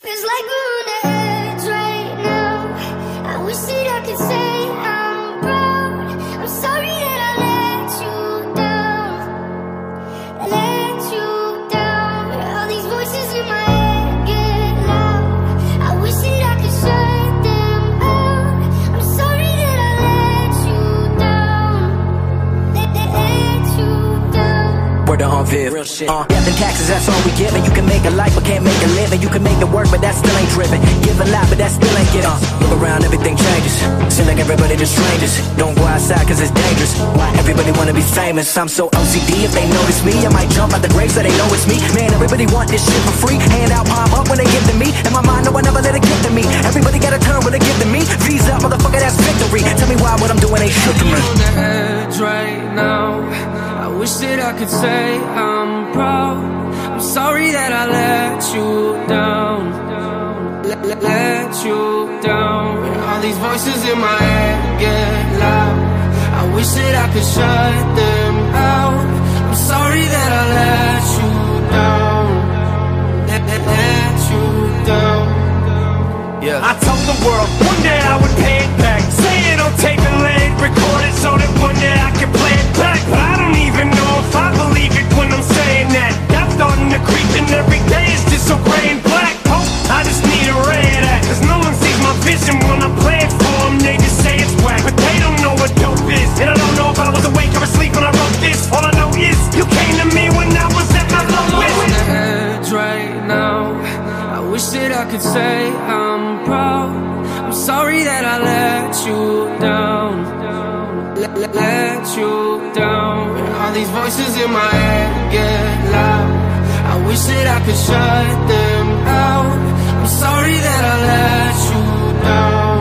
Feels like we're on the edge right now. I wish that I could say I'm proud. I'm sorry that I let you down. Let you down. All these voices in my head get loud. I wish that I could shut them out. I'm sorry that I let you down. Let you down. Word on Viv. Real shit. Death and taxes, that's all we give. And you can make a life, but can't make a living. You can make it work, but that still ain't driven. Give a lot, but that still ain't giving. Look around, everything changes. Seem like everybody just strangers. Don't go outside cause it's dangerous. Why everybody wanna be famous? I'm so OCD, if they notice me I might jump out the grave so they know it's me. Man, everybody want this shit for free. Hand out, palm up when they give to me. In my mind, no, I never let it get to me. Everybody got a turn when they give to me. V's up, motherfucker, that's victory. Tell me why what I'm doing ain't shit to me. On the edge right now. I wish that I could say I'm proud. I'm sorry that I let you down. Let you down. And all these voices in my head get loud. I wish that I could shut them out. I'm sorry that I let you down. Let you down. Yeah. I told the world one day I would pay it back. Say it on tape and let it record it so that one day I can play it back. But I don't even know if I believe it when I'm saying that. I'm starting to creep and every day is just so gray and black. Oh, I just need a red act. Cause no one sees my vision when I play it for them. They just say it's whack, but they don't know what dope is. And I don't know if I was awake or asleep when I wrote this. All I know is you came to me when I was at my lowest. On the edge right now. I wish that I could say I'm proud. I'm sorry that I let you down. Let you down. And all these voices in my head get loud. I wish that I could shut them out. I'm sorry that I let you down.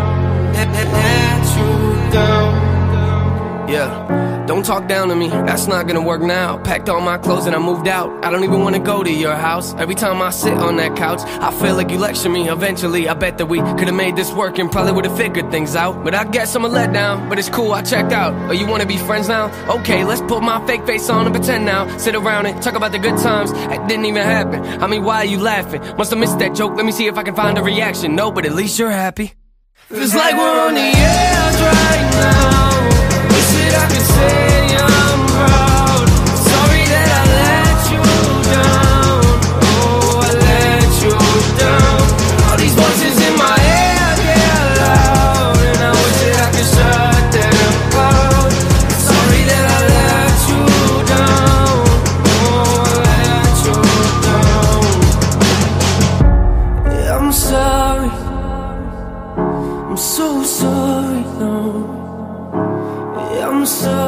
Let you down. Yeah. Don't talk down to me, that's not gonna work now. Packed all my clothes and I moved out. I don't even wanna go to your house. Every time I sit on that couch, I feel like you lecture me. Eventually, I bet that we could've made this work and probably would've figured things out. But I guess I'm a letdown, but it's cool, I checked out. Oh, you wanna be friends now? Okay, let's put my fake face on and pretend now. Sit around and talk about the good times. That didn't even happen. I mean, why are you laughing? Must've missed that joke, let me see if I can find a reaction. No, but at least you're happy. Feels like we're on the edge right now. Wish that I could say I'm proud. Sorry that I let you down. Oh, I let you down. All these voices in my head get loud. And I wish that I could shut them out. Sorry that I let you down. Oh, I let you down. Yeah, I'm sorry. I'm so sorry now. I'm sorry.